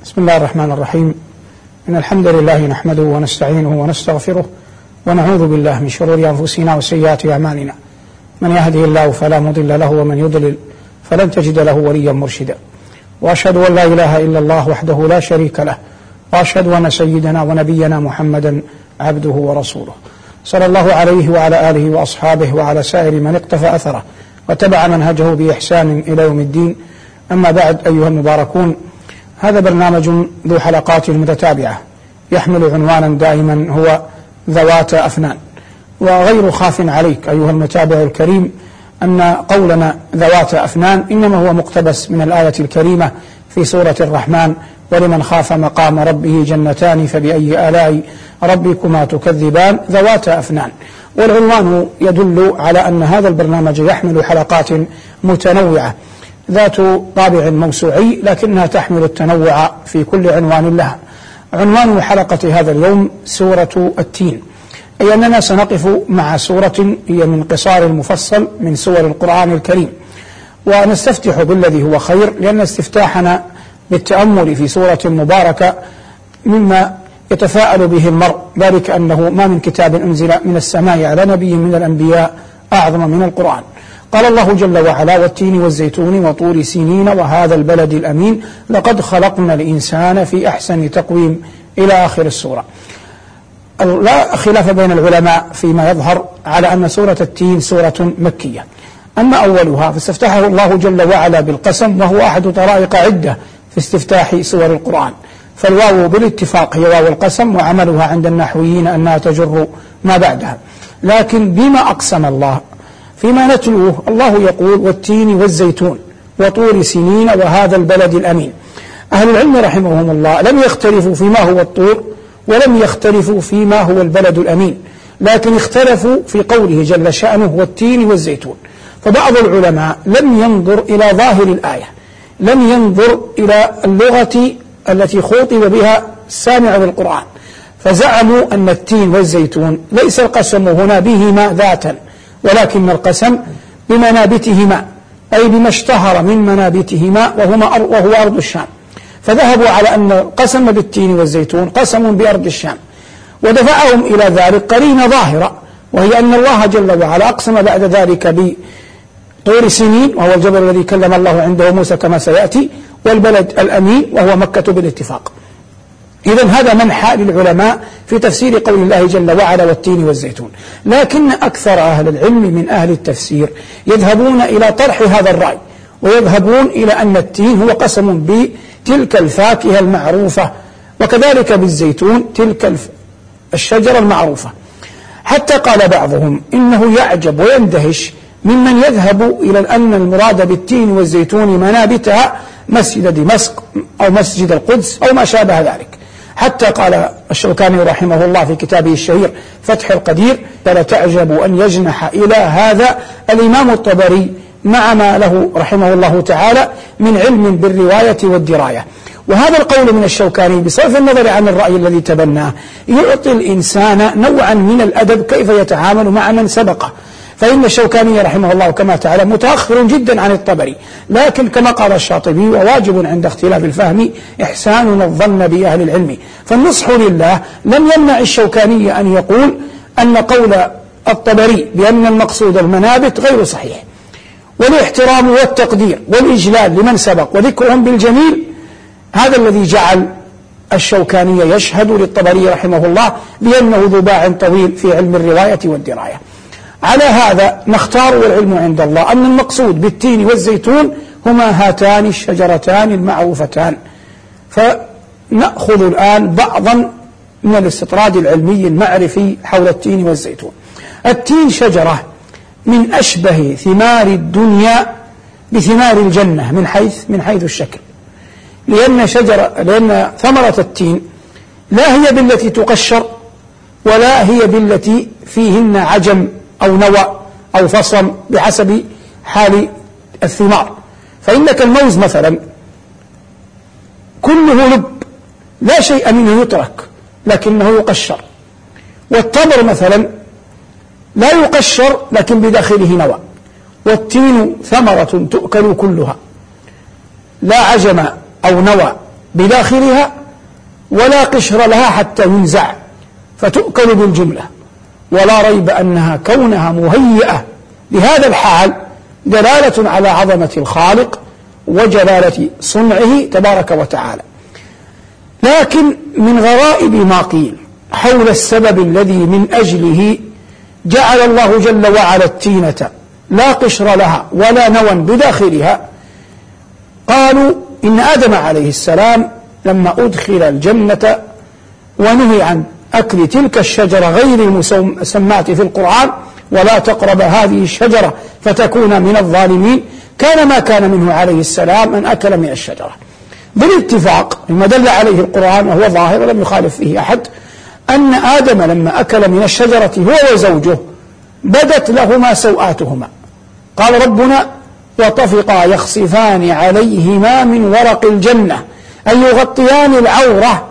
بسم الله الرحمن الرحيم. إن الحمد لله نحمده ونستعينه ونستغفره ونعوذ بالله من شرور أنفسنا وسيئات أعمالنا، من يهده الله فلا مضل له ومن يضلل فلن تجد له وليا مرشدا، وأشهد أن لا إله إلا الله وحده لا شريك له، وأشهد أن سيدنا ونبينا محمدا عبده ورسوله، صلى الله عليه وعلى آله وأصحابه وعلى سائر من اقتفى أثره وتبع منهجه بإحسان إلى يوم الدين. أما بعد، أيها المباركون، هذا برنامج ذو حلقات متتابعة يحمل عنوانا دائما هو ذوات أفنان، وغير خاف عليك أيها المتابع الكريم أن قولنا ذوات أفنان إنما هو مقتبس من الآية الكريمة في سورة الرحمن: ولمن خاف مقام ربه جنتان فبأي آلاء ربكما تكذبان ذوات أفنان. والعنوان يدل على أن هذا البرنامج يحمل حلقات متنوعة ذات طابع موسوعي، لكنها تحمل التنوع في كل عنوان لها. عنوان حلقة هذا اليوم سورة التين، أي أننا سنقف مع سورة هي من قصار المفصل من سور القرآن الكريم، ونستفتح بالذي هو خير، لأن استفتاحنا بالتأمل في سورة مباركة مما يتفاءل به المرء، ذلك أنه ما من كتاب أنزل من السماء على نبي من الأنبياء أعظم من القرآن. قال الله جل وعلا: والتين والزيتون وطور سينين وهذا البلد الأمين لقد خلقنا الإنسان في أحسن تقويم، إلى آخر السورة. لا خلاف بين العلماء فيما يظهر على أن سورة التين سورة مكية. أما أولها فاستفتحه الله جل وعلا بالقسم، وهو أحد طرائق عدة في استفتاح سور القرآن، فالواو بالاتفاق هي واو القسم، وعملها عند النحويين أنها تجر ما بعدها. لكن بما أقسم الله فيما نتلوه؟ الله يقول: والتين والزيتون وطور سينين وهذا البلد الأمين. أهل العلم رحمهم الله لم يختلفوا فيما هو الطور، ولم يختلفوا فيما هو البلد الأمين، لكن اختلفوا في قوله جل شأنه: والتين والزيتون. فبعض العلماء لم ينظر إلى ظاهر الآية، لم ينظر إلى اللغة التي خوطب بها السامع بالقرآن، فزعموا أن التين والزيتون ليس القسم هنا بهما ذاتا، ولكن القسم بمنابتهما، أي بما اشتهر من منابتهما وهو أرض الشام. فذهبوا على أن القسم بالتين والزيتون قسم بأرض الشام، ودفعهم إلى ذلك قرينة ظاهرة، وهي أن الله جل وعلا أقسم بعد ذلك بطور سينين، وهو الجبل الذي كلم الله عنده موسى كما سيأتي، والبلد الأمين وهو مكة بالاتفاق. إذن هذا منحى للعلماء في تفسير قول الله جل وعلا: والتين والزيتون. لكن أكثر أهل العلم من أهل التفسير يذهبون إلى طرح هذا الرأي، ويذهبون إلى أن التين هو قسم بتلك الفاكهة المعروفة، وكذلك بالزيتون تلك الشجرة المعروفة. حتى قال بعضهم إنه يعجب ويندهش ممن يذهب إلى أن المراد بالتين والزيتون منابتها مسجد دمشق أو مسجد القدس أو ما شابه ذلك. حتى قال الشوكاني رحمه الله في كتابه الشهير فتح القدير: فلا تعجب أن يجنح إلى هذا الإمام الطبري مع ما له رحمه الله تعالى من علم بالرواية والدراية. وهذا القول من الشوكاني بصرف النظر عن الرأي الذي تبناه يعطي الإنسان نوعا من الأدب كيف يتعامل مع من سبقه، فإن الشوكاني رحمه الله كما تعلم متأخر جدا عن الطبري، لكن كما قال الشاطبي: وواجب عند اختلاف الفهم إحساننا الظن بأهل العلم. فالنصح لله لم يمنع الشوكاني أن يقول أن قول الطبري بأن المقصود المنابت غير صحيح، والاحترام والتقدير والإجلال لمن سبق وذكرهم بالجميل هذا الذي جعل الشوكاني يشهد للطبري رحمه الله بأنه ذو باع طويل في علم الرواية والدراية. على هذا نختار، والعلم عند الله، أن المقصود بالتين والزيتون هما هاتان الشجرتان المعروفتان. فنأخذ الآن بعضا من الاستطراد العلمي المعرفي حول التين والزيتون. التين شجرة من أشبه ثمار الدنيا بثمار الجنة من حيث الشكل، لأن ثمرة التين لا هي بالتي تقشر، ولا هي بالتي فيهن عجم أو نوى أو فصم بحسب حال الثمار. فإنك الموز مثلا كله لب، لا شيء منه يترك لكنه يقشر. والتمر مثلا لا يقشر لكن بداخله نوى. والتين ثمرة تؤكل كلها، لا عجم أو نوى بداخلها ولا قشر لها حتى ينزع فتؤكل بالجملة. ولا ريب أنها كونها مهيئة لهذا الحال دلالة على عظمة الخالق وجلالة صنعه تبارك وتعالى. لكن من غرائب ما قيل حول السبب الذي من أجله جعل الله جل وعلا التينة لا قشر لها ولا نوى بداخلها، قالوا إن آدم عليه السلام لما أدخل الجنة ونهي عن أكل تلك الشجرة غير المسماة في القرآن ولا تقرب هذه الشجرة فتكون من الظالمين، كان ما كان منه عليه السلام أن أكل من الشجرة بالاتفاق مما دل عليه القرآن وهو ظاهر ولم يخالف فيه أحد، أن آدم لما أكل من الشجرة هو وزوجه بدت لهما سوآتهما. قال ربنا وطفقا يخصفان عليهما من ورق الجنة، أي يغطيان العورة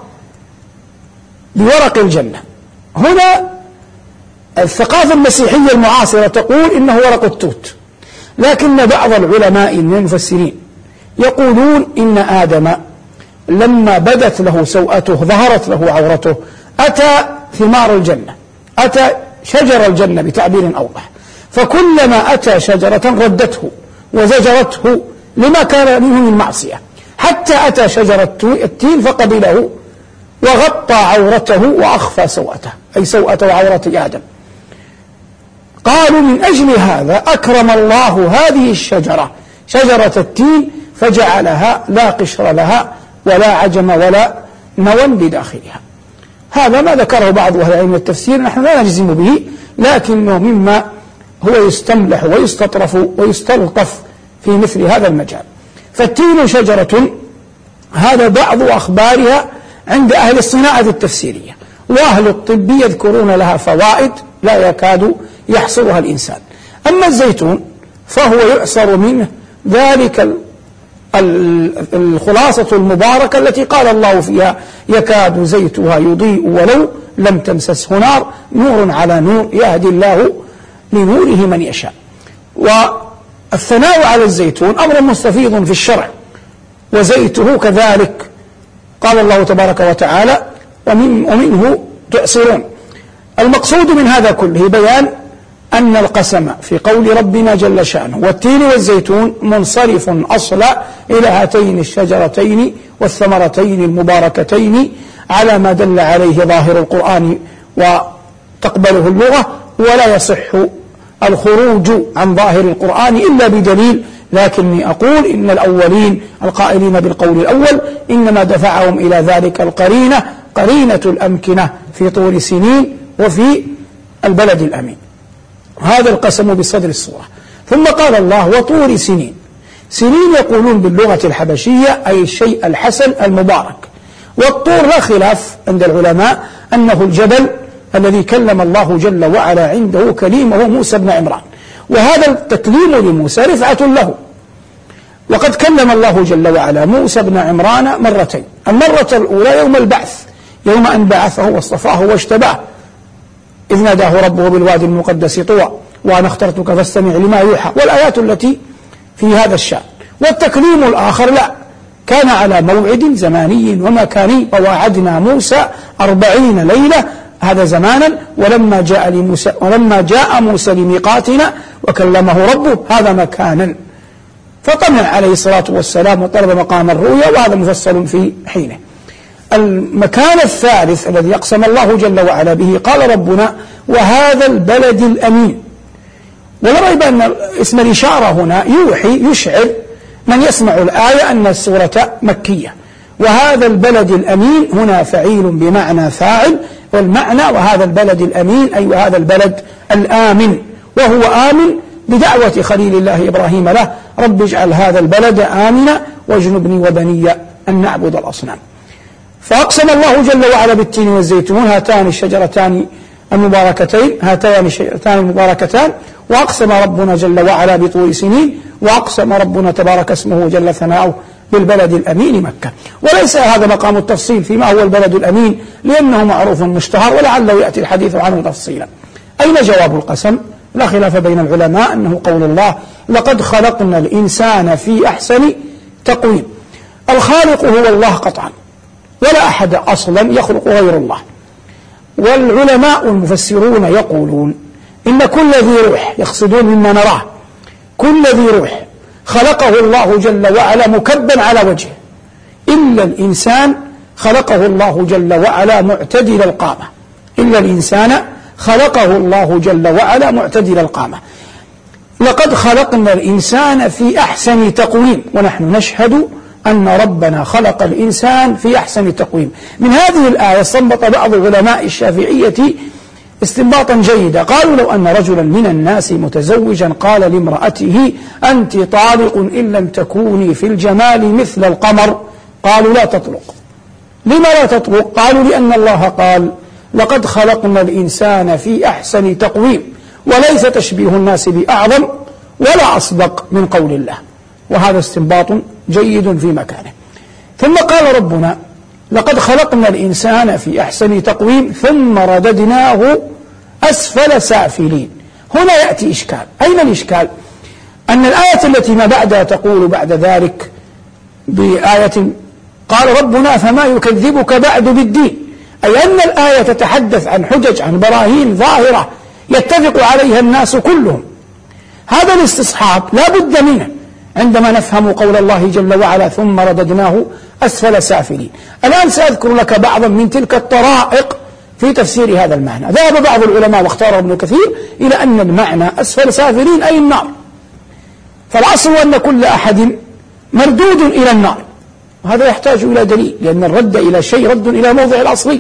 بورق الجنة. هنا الثقافة المسيحية المعاصرة تقول إنه ورق التوت، لكن بعض العلماء من المفسرين يقولون إن آدم لما بدت له سوءته ظهرت له عورته أتى ثمار الجنة، أتى شجر الجنة بتعبير أوضح، فكلما أتى شجرة ردته وزجرته لما كان منه من معصية، حتى أتى شجرة التين فقبله وغطى عورته وأخفى سوءته، أي سوءة وعورة آدم. قالوا من أجل هذا أكرم الله هذه الشجرة شجرة التين فجعلها لا قشر لها ولا عجم ولا نوى بداخلها. هذا ما ذكره بعض أهل العلم التفسير، نحن لا نجزم به، لكنه مما هو يستملح ويستطرف ويستلطف في مثل هذا المجال. فالتين شجرة، هذا بعض أخبارها عند أهل الصناعة التفسيرية، وأهل الطب يذكرون لها فوائد لا يكاد يحصرها الإنسان. أما الزيتون فهو يعصر منه ذلك الخلاصة المباركة التي قال الله فيها يكاد زيتها يضيء ولو لم تمسسه نار نور على نور يهدي الله لنوره من يشاء. والثناء على الزيتون أمر مستفيض في الشرع، وزيته كذلك قال الله تبارك وتعالى ومنه تعصرون. المقصود من هذا كله بيان أن القسم في قول ربنا جل شأنه والتين والزيتون منصرف أصلا إلى هاتين الشجرتين والثمرتين المباركتين على ما دل عليه ظاهر القرآن وتقبله اللغة، ولا يصح الخروج عن ظاهر القرآن إلا بدليل. لكني أقول إن الأولين القائلين بالقول الأول إنما دفعهم إلى ذلك قرينة الأمكنة في طور سنين وفي البلد الأمين. هذا القسم بصدر الصورة. ثم قال الله وطور سنين. سنين يقولون باللغة الحبشية أي الشيء الحسن المبارك، والطور لا خلاف عند العلماء أنه الجبل الذي كلم الله جل وعلا عنده كليمه موسى بن عمران، وهذا التكليم لموسى رفعة له. وقد كلم الله جل وعلا موسى بن عمران مرتين، المرة الأولى يوم البعث، يوم أن بعثه واصطفاه واجتباه، إذ ناداه ربه بالوادي المقدس طوى وأنا اخترتك فاستمع لما يوحى، والآيات التي في هذا الشأن. والتكليم الآخر لا، كان على موعد زماني ومكاني، وواعدنا موسى 40 ليلة، هذا زمانا، ولما جاء موسى لميقاتنا وكلمه ربه، هذا مكانا. فطمع عليه الصلاة والسلام وطلب مقام الرؤيا، وهذا مفصل في حينه. المكان الثالث الذي أقسم الله جل وعلا به قال ربنا وهذا البلد الأمين. ولا ريب أن اسم الإشارة هنا يشعر من يسمع الآية أن السورة مكية. وهذا البلد الأمين هنا فعيل بمعنى فاعل، والمعنى وهذا البلد الأمين أي وهذا البلد الآمن، وهو آمن بدعوة خليل الله إبراهيم له رب اجعل هذا البلد آمنا واجنبني وبني أن نعبد الأصنام. فأقسم الله جل وعلا بالتين والزيتون، هاتان الشجرتان المباركتان، وأقسم ربنا جل وعلا بطور سنين، وأقسم ربنا تبارك اسمه جل ثناؤه بالبلد الأمين مكة. وليس هذا مقام التفصيل فيما هو البلد الأمين، لأنه معروف مشتهر ولعله يأتي الحديث عنه تفصيلا. أين جواب القسم؟ لا خلاف بين العلماء أنه قول الله لقد خلقنا الإنسان في أحسن تقويم. الخالق هو الله قطعا، ولا أحد أصلا يخلق غير الله. والعلماء المفسرون يقولون إن كل ذي روح، يقصدون مما نراه، كل ذي روح خلقه الله جل وعلا مكبا على وجهه، إلا الإنسان خلقه الله جل وعلا معتدل القامة، إلا الإنسان خلقه الله جل وعلا معتدل القامة. لقد خلقنا الإنسان في أحسن تقويم، ونحن نشهد أن ربنا خلق الإنسان في أحسن تقويم. من هذه الآية استنبط بعض علماء الشافعية استنباطا جيدا، قالوا لو أن رجلا من الناس متزوجا قال لامرأته أنت طالق إن لم تكوني في الجمال مثل القمر، قالوا لا تطلق. لما لا تطلق؟ قالوا لأن الله قال لقد خلقنا الإنسان في أحسن تقويم، وليس تشبيه الناس بأعظم ولا أصدق من قول الله، وهذا استنباط جيد في مكانه. ثم قال ربنا لقد خلقنا الإنسان في أحسن تقويم ثم رددناه أسفل سافلين. هنا يأتي إشكال. أين الإشكال؟ أن الآية التي ما بعدها تقول بعد ذلك بآية قال ربنا فما يكذبك بعد بالدين، أي أن الآية تتحدث عن حجج، عن براهين ظاهرة يتفق عليها الناس كلهم. هذا الاستصحاب لا بد منه عندما نفهم قول الله جل وعلا ثم رددناه أسفل سافلين. الآن سأذكر لك بعضا من تلك الطرائق في تفسير هذا المعنى. ذهب بعض العلماء واختار ابن كثير إلى أن المعنى أسفل سافلين أي النار، فالأصل أن كل أحد مردود إلى النار، وهذا يحتاج إلى دليل، لأن الرد إلى شيء رد إلى موضع الأصلي.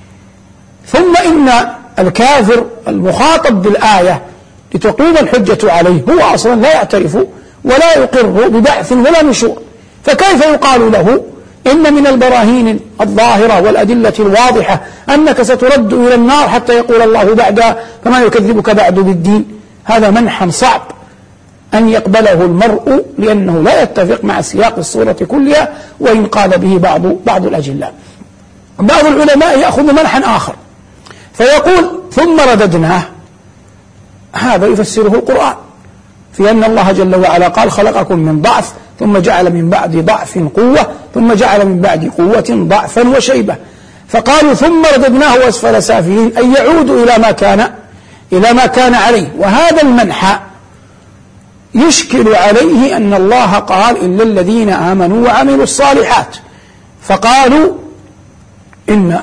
ثم إن الكافر المخاطب بالآية لتقوم الحجة عليه هو أصلا لا يعترف ولا يقر ببعث ولا نشور، فكيف يقال له إن من البراهين الظاهرة والأدلة الواضحة أنك سترد إلى النار حتى يقول الله بعدها فما يكذبك بعد بالدين؟ هذا منحا صعب أن يقبله المرء، لأنه لا يتفق مع سياق الصورة كلها، وإن قال به بعض الأجلاء. بعض العلماء يأخذ منحا آخر فيقول ثم رددناه، هذا يفسره القرآن في أن الله جل وعلا قال خلقكم من ضعف ثم جعل من بعد ضعف قوة ثم جعل من بعد قوة ضعفا وشيبة، فقالوا ثم رددناه أسفل سافلين أي يعود إلى ما كان عليه. وهذا المنحى يشكل عليه أن الله قال إلا الذين آمنوا وعملوا الصالحات، فقالوا إن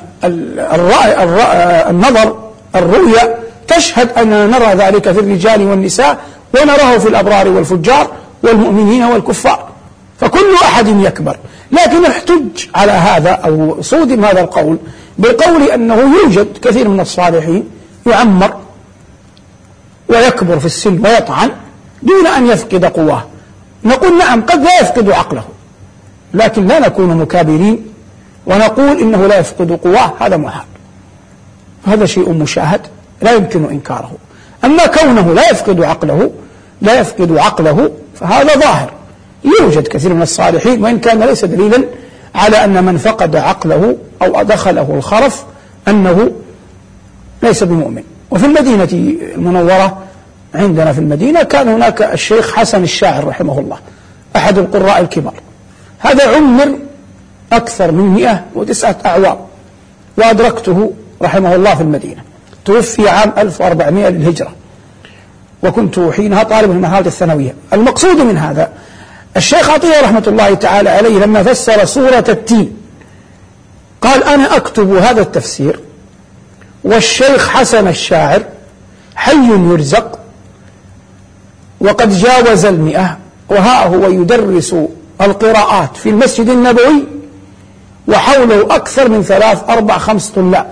الرؤيا تشهد أننا نرى ذلك في الرجال والنساء ونراه في الأبرار والفجار والمؤمنين والكفار، فكل أحد يكبر. لكن احتج على هذا أو صودم هذا القول بقول أنه يوجد كثير من الصالحين يعمر ويكبر في السن ويطعن دون أن يفقد قواه. نقول نعم قد لا يفقد عقله، لكن لا نكون مكابرين ونقول إنه لا يفقد قواه، هذا محال، هذا شيء مشاهد لا يمكن إنكاره. أما كونه لا يفقد عقله فهذا ظاهر، يوجد كثير من الصالحين وإن كان ليس دليلا على أن من فقد عقله أو أدخله الخرف أنه ليس بمؤمن. وفي المدينة المنورة عندنا في المدينة كان هناك الشيخ حسن الشاعر رحمه الله أحد القراء الكبار، هذا عمر أكثر من 109 أعوام، وأدركته رحمه الله في المدينة، توفي عام 1400 للهجرة، وكنت حينها طالب في المرحلة الثانوية. المقصود من هذا الشيخ عطية رحمة الله تعالى عليه لما فسر سورة التين قال أنا أكتب هذا التفسير والشيخ حسن الشاعر حي يرزق وقد جاوز 100، وها هو يدرس القراءات في المسجد النبوي وحوله أكثر من 3 4 5 طلاب،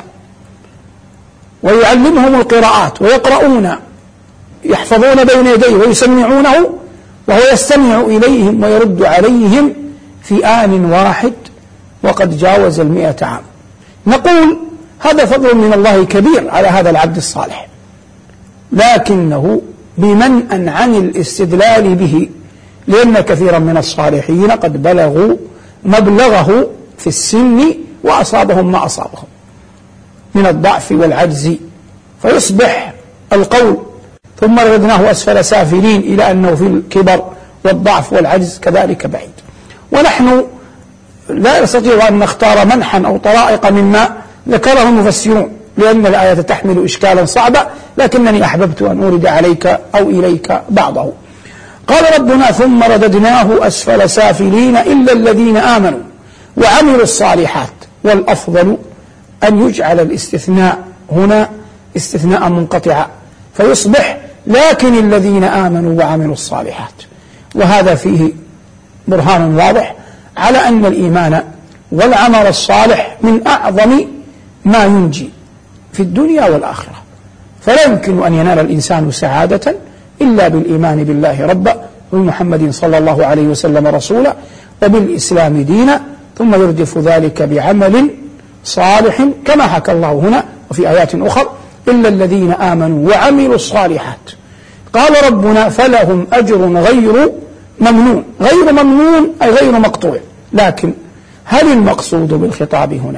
ويعلمهم القراءات ويقرؤون يحفظون بين يديه ويسمعونه، وهو يستمع إليهم ويرد عليهم في آن واحد وقد جاوز 100 عام. نقول هذا فضل من الله كبير على هذا العبد الصالح، لكنه بمنأ عن الاستدلال به، لأن كثيرا من الصالحين قد بلغوا مبلغه في السن وأصابهم ما أصابهم من الضعف والعجز، فيصبح القول ثم رددناه أسفل سافلين إلى أنه في الكبر والضعف والعجز كذلك بعيد. ونحن لا نستطيع أن نختار منحا أو طرائق مما ذكره المفسرون، لأن الآية تحمل إشكالا صعبا، لكنني أحببت أن أورد عليك أو إليك بعضه. قال ربنا: ثم رددناه أسفل سافلين إلا الذين آمنوا وعملوا الصالحات. والأفضل أن يجعل الاستثناء هنا استثناء منقطعا فيصبح لكن الذين آمنوا وعملوا الصالحات، وهذا فيه برهان واضح على أن الإيمان والعمل الصالح من أعظم ما ينجي في الدنيا والآخرة، فلا يمكن أن ينال الإنسان سعادة إلا بالإيمان بالله ربا وبمحمد صلى الله عليه وسلم رسولا وبالإسلام دينا، ثم يردف ذلك بعمل صالح كما حكى الله هنا وفي آيات أخرى: إلا الذين آمنوا وعملوا الصالحات. قال ربنا: فلهم أجر غير ممنون. غير ممنون أي غير مقطوع. لكن هل المقصود بالخطاب هنا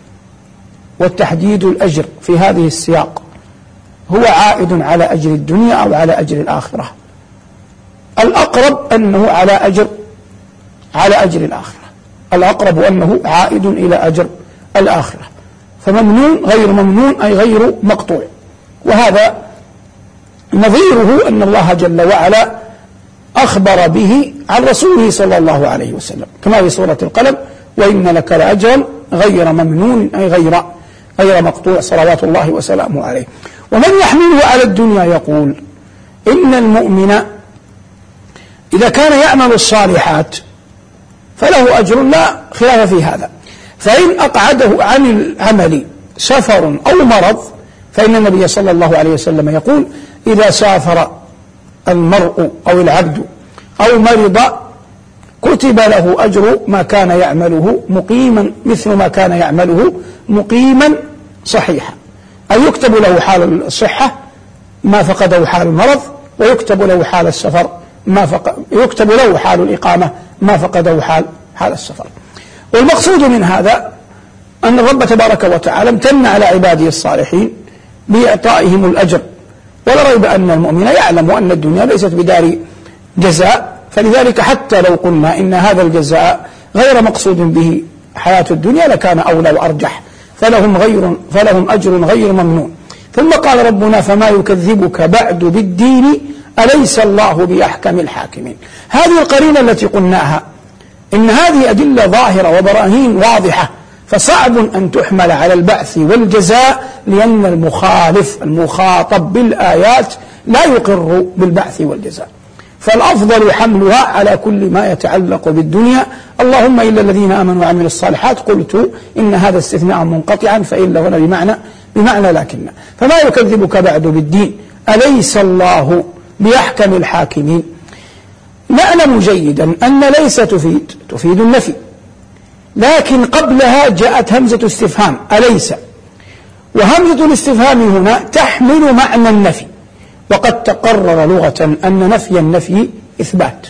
والتحديد الأجر في هذه السياق هو عائد على أجر الدنيا أو على أجر الآخرة؟ الأقرب أنه على أجر الآخرة، الأقرب أنه عائد إلى أجر الآخرة. فممنون غير ممنون أي غير مقطوع، وهذا نظيره أن الله جل وعلا أخبر به عن رسوله صلى الله عليه وسلم كما في سورة القلم: وإن لك لأجرا غير ممنون أي غير مقطوع صلوات الله وسلامه عليه. ومن يحمله على الدنيا يقول إن المؤمن إذا كان يعمل الصالحات فله أجر لا خلاف في هذا، فإن أقعده عن العمل سفر أو مرض فإن النبي صلى الله عليه وسلم يقول: إذا سافر المرء أو العبد أو مرض كتب له أجر ما كان يعمله مقيما، مثل ما كان يعمله مقيما صحيحا، أي يكتب له حال الصحة ما فقده حال المرض، ويكتب له حال السفر يكتب له حال الإقامة ما فقده حال السفر. والمقصود من هذا أن الرب تبارك وتعالى امتن على عباده الصالحين بإعطائهم الأجر، ولا ريب أن المؤمن يعلم أن الدنيا ليست بدار جزاء، فلذلك حتى لو قلنا إن هذا الجزاء غير مقصود به حياة الدنيا لكان أولى وأرجح، فلهم أجر غير ممنون. ثم قال ربنا: فما يكذبك بعد بالدين أليس الله بأحكم الحاكمين. هذه القرينة التي قلناها إن هذه أدلة ظاهرة وبراهين واضحة، فصعب أن تحمل على البعث والجزاء، لأن المخاطب بالآيات لا يقر بالبعث والجزاء، فالأفضل حملها على كل ما يتعلق بالدنيا. اللهم إلا الذين آمنوا وعملوا الصالحات، قلت إن هذا استثناء منقطعا، فإلا هنا بمعنى لكن. فما يكذبك بعد بالدين أليس الله بأحكم الحاكمين. نعلم جيدا أن ليس تفيد النفي، لكن قبلها جاءت همزة استفهام أليس، وهمزة الاستفهام هنا تحمل معنى النفي، وقد تقرر لغة أن نفي النفي إثبات،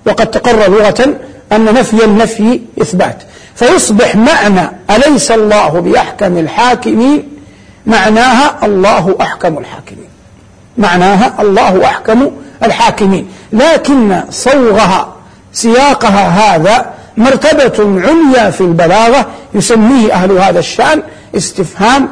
فيصبح معنى أليس الله بأحكم الحاكمين معناها الله أحكم الحاكمين، لكن سياقها هذا مرتبة عليا في البلاغة يسميه أهل هذا الشأن استفهام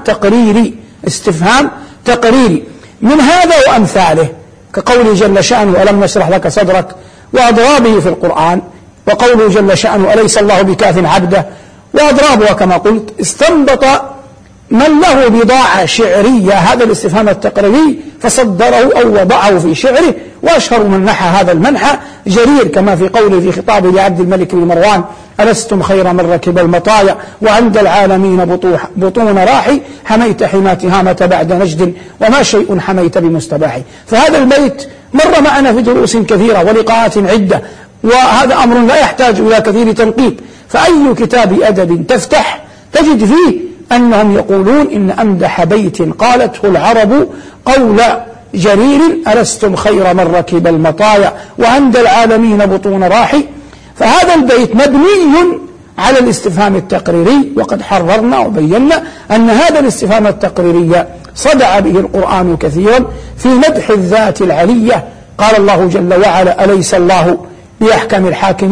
تقريري. من هذا وأمثاله كقوله جل شأنه: ألم نشرح لك صدرك، وأضرابه في القرآن، وقوله جل شأنه: أليس الله بكاف عبده، وأضرابها كما قلت. استنبط من له بضاعة شعرية هذا الاستفهام التقريري فصدره أو وضعه في شعره، وأشهر من نحى هذا المنحى جرير، كما في قوله في خطابه لعبد الملك بن مروان: ألستم خير من ركب المطايا وعند العالمين بطون راحي، حميت حما تهامة بعد نجد وما شيء حميت بمستباحي. فهذا البيت مر معنا في دروس كثيرة ولقاءات عدة، وهذا أمر لا يحتاج إلى كثير تنقيب، فأي كتاب أدب تفتح تجد فيه أنهم يقولون إن أمدح بيت قالته العرب قول جرير: ألستم خير من ركب المطايا وعند العالمين بطون راحي. فهذا البيت مبني على الاستفهام التقريري، وقد حررنا وبينا أن هذا الاستفهام التقريري صدع به القرآن كثيرا في مدح الذات العلية. قال الله جل وعلا: أليس الله بأحكم الحاكمين،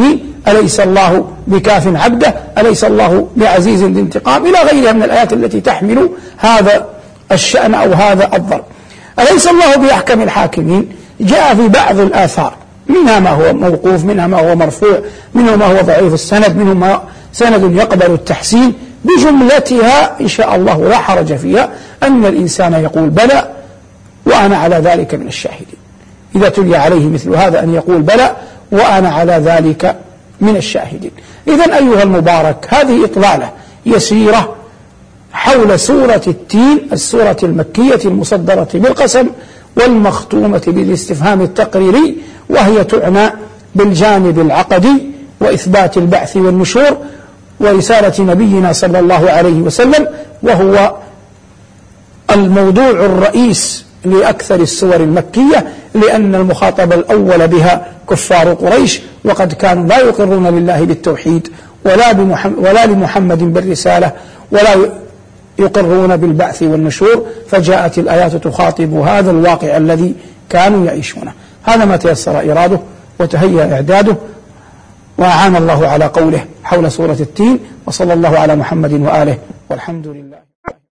أليس الله بكاف عبده، أليس الله بعزيز ذي انتقام، إلى غيرها من الآيات التي تحمل هذا الشأن أو هذا الضرب. أليس الله بأحكم الحاكمين، جاء في بعض الآثار، منها ما هو موقوف، منها ما هو مرفوع، منه ما هو ضعيف السند، منه ما سند يقبل التحسين، بجملتها إن شاء الله لا حرج فيها أن الإنسان يقول بلى وأنا على ذلك من الشاهدين. إذا تلي عليه مثل هذا أن يقول بلى وأنا على ذلك من الشاهدين. إذن أيها المبارك، هذه إطلالة يسيرة حول سورة التين، السورة المكية المصدرة بالقسم والمختومة بالاستفهام التقريري، وهي تعنى بالجانب العقدي وإثبات البعث والنشور ورسالة نبينا صلى الله عليه وسلم، وهو الموضوع الرئيس لأكثر السور المكية، لأن المخاطب الأول بها كفار قريش، وقد كانوا لا يقرون لله بالتوحيد ولا لمحمد بالرسالة، ولا يقرون بالبعث والنشور، فجاءت الآيات تخاطب هذا الواقع الذي كانوا يعيشونه. هذا ما تيسر إراده وتهيأ إعداده، وأعان الله على قوله حول سورة التين، وصلى الله على محمد وآله، والحمد لله.